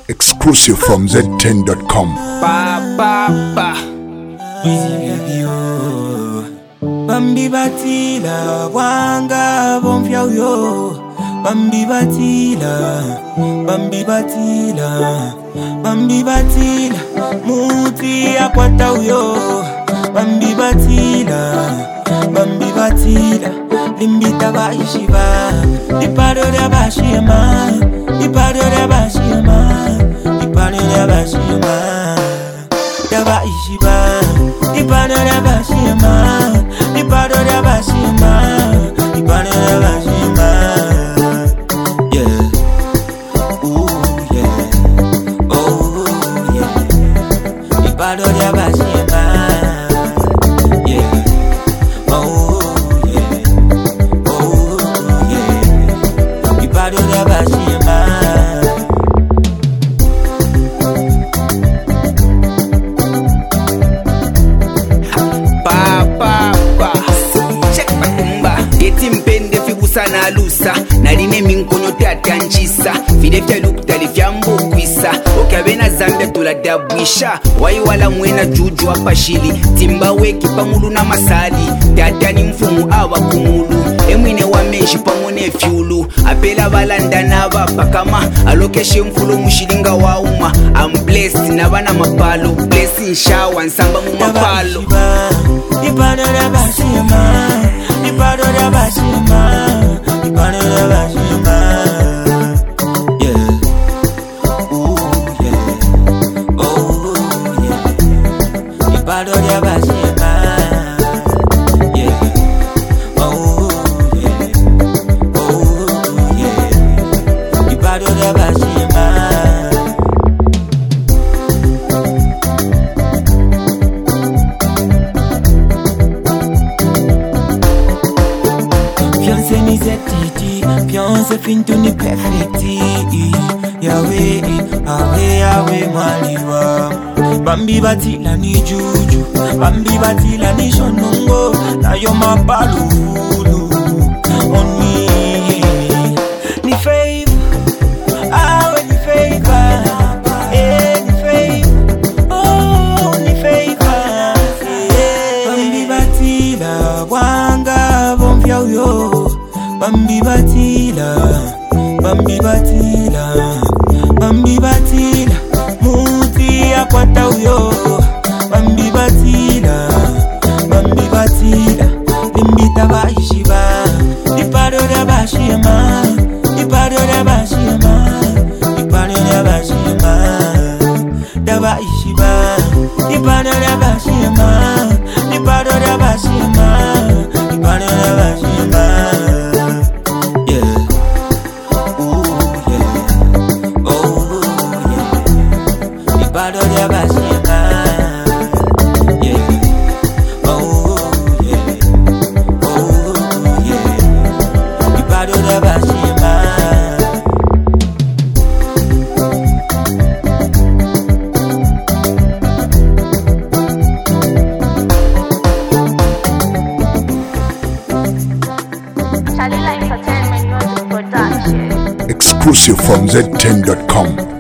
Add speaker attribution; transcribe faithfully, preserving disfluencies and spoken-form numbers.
Speaker 1: Exclusive from Z ten dot com.
Speaker 2: Pa pa pa.
Speaker 3: Bambi batila wanga bonfya yo. Bambi batila, Bambi batila, Bambi batila, muti akwata yo. Bambi batila, Bambi batila, limbita ba ishiba, iparo ya bashima, iparo ya bashima, iparo ya bashima, ya ba ishiba, iparo ya bashima, iparo ya bashima, iparo ya bashima. Iparo ya bashima, yeah. Oh yeah, oh yeah. Iparo ya bashima.
Speaker 2: Pa pa pa. Check bakumba. Eti mpende figusa na lusa. Naline minkonyo tatanchisa. Fide fya lukta li fya mbukwisa. Okabena zambe tula dabwisha. Wai wala mwena juju hapa shili. Timba weki pamulu na masali. Tatani mfumu awa kumulu. Emwine wa menshi pamone fyulu. Apela balanda na bapa kama. Alokeshe mfulu mushilinga wa uma. I'm blessed na bana mapalo. Blessing shower nsamba mu mapalo.
Speaker 3: Iparo ya bashima, iparo ya bashima, iparo ya bashima. Yeah, ooh yeah, oh yeah. Iparo ya bashima. Yeah, oh yeah, oh yeah. Iparo ya bashima. Fiancé ni zetiti, fiancé fintu ni perfecti. Yawe, awe, awe mwaliwa. Bambi batila ni juju, Bambi batila ni shonongo. Na yo mabalulu, oni ni favor, awe ni favor, eh ni favor, oh ni favor. Bambi batila wanga bonfya yo. Bambi batila, Bambi batila, Bambi batila, muti akwata yo. Bambi batila, Bambi batila, limbita ba ishiba, iparo ya bashima, iparo ya bashima, iparo ya bashima, da ba ishiba, iparo ya bashima, iparo ya bashima, iparo ya bashima. Iparo ya bashima, yeah. Oh yeah, oh yeah. Iparo ya bashima.
Speaker 1: Exclusive from Z ten dot com.